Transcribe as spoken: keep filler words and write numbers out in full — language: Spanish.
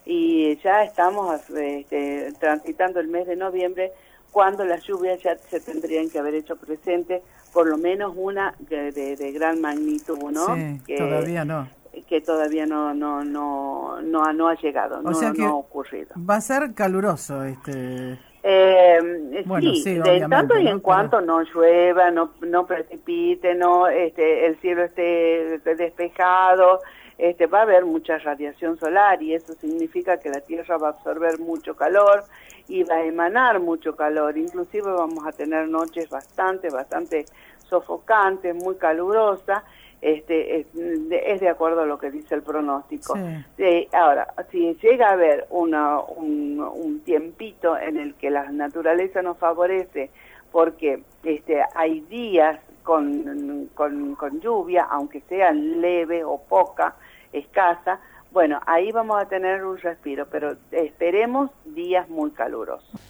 y ya estamos este, transitando el mes de noviembre, cuando las lluvias ya se tendrían que haber hecho presentes, por lo menos una de, de, de gran magnitud, ¿no? Sí, que, todavía no. Que todavía no no no no, ha, no ha llegado, o no, sea que no ha ocurrido. Va a ser caluroso este... Eh, bueno, sí, sí, de en tanto y ¿no? en cuanto Pero... no llueva, no no precipite, no este el cielo esté despejado, este va a haber mucha radiación solar y eso significa que la Tierra va a absorber mucho calor y va a emanar mucho calor. Inclusive vamos a tener noches bastante, bastante sofocantes, muy calurosas. Este, es, es de acuerdo a lo que dice el pronóstico. Sí. Eh, ahora, si llega a haber una, un, un tiempito en el que la naturaleza nos favorece, porque este, hay días con, con, con lluvia, aunque sea leve o poca, escasa, bueno, ahí vamos a tener un respiro, pero esperemos días muy calurosos.